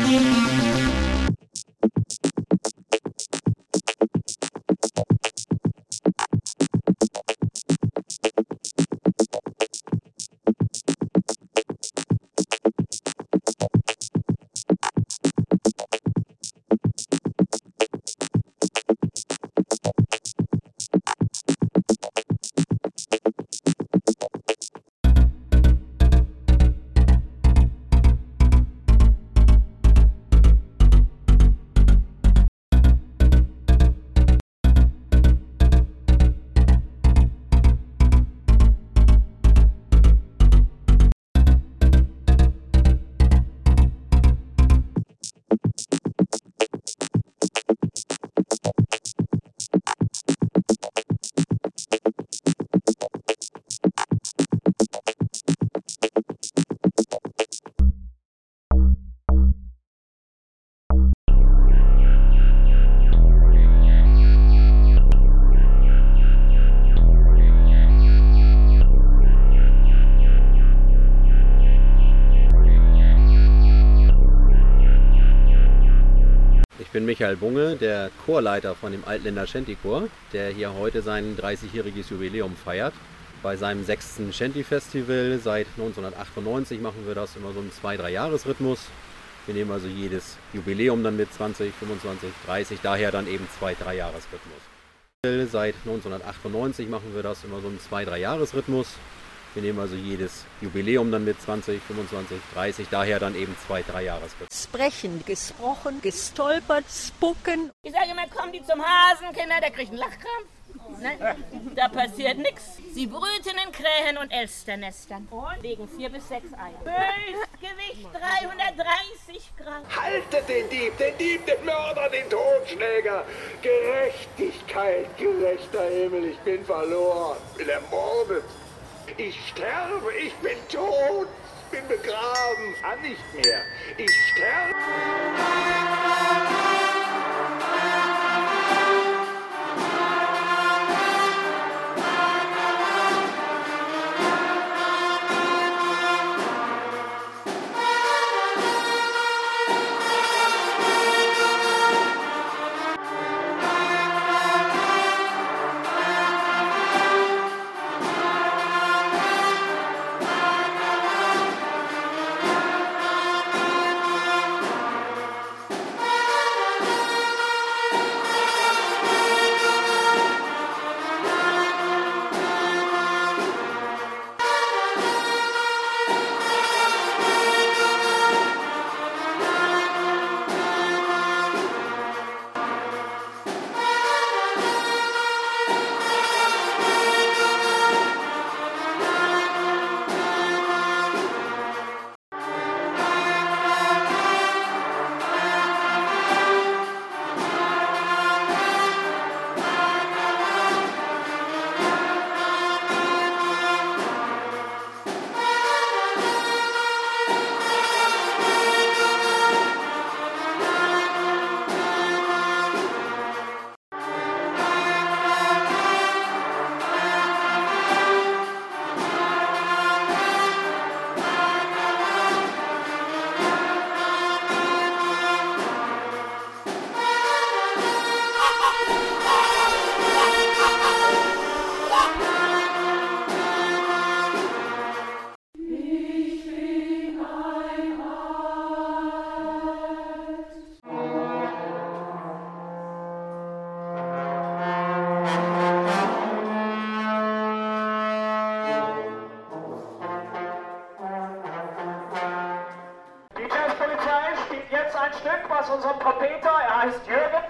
Ich bin Michael Bunge, der Chorleiter von dem Altländer Shanty-Chor, der hier heute sein 30-jähriges Jubiläum feiert. Bei seinem 6. Shanty-Festival seit 1998 machen wir das immer so im 2-3-Jahres-Rhythmus. Wir nehmen also jedes Jubiläum dann mit 20, 25, 30, daher dann eben 2-3-Jahres-Rhythmus. Seit 1998 machen wir das immer so im 2-3-Jahres-Rhythmus. Wir nehmen also jedes Jubiläum dann mit 20, 25, 30, daher dann eben 2-3-Jahres-Rhythmus. Sprechen, gesprochen, gestolpert, spucken. Ich sage immer, kommen die zum Hasen, Kinder, der kriegt einen Lachkrampf. Ne? Da passiert nichts. Sie brüten in Krähen und Elsternestern und legen 4 bis 6 Eier. Höchstgewicht 330 Gramm. Haltet den Dieb, den Mörder, den Totschläger. Gerechtigkeit, gerechter Himmel, ich bin verloren, bin ermordet. Ich sterbe, ich bin tot, ich bin begraben, nicht mehr. Ich sterbe. Ein Stück, was unserem Trompeter, er heißt Jürgen.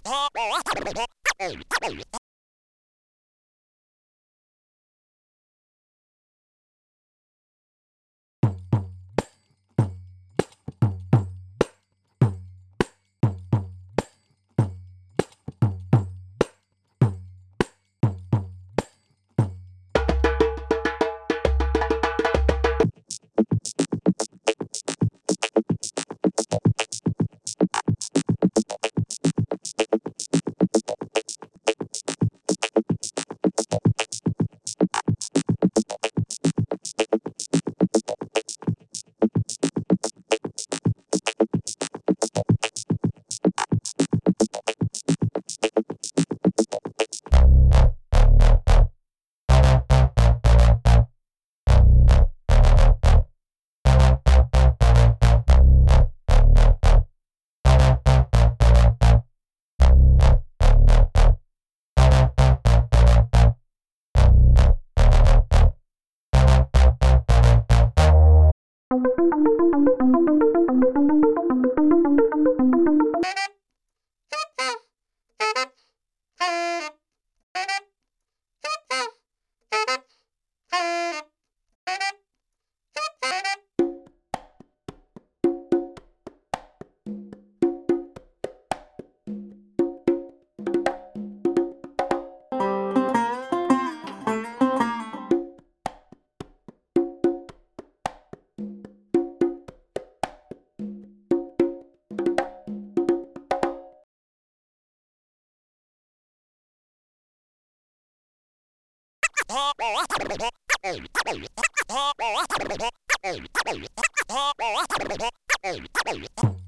Oh,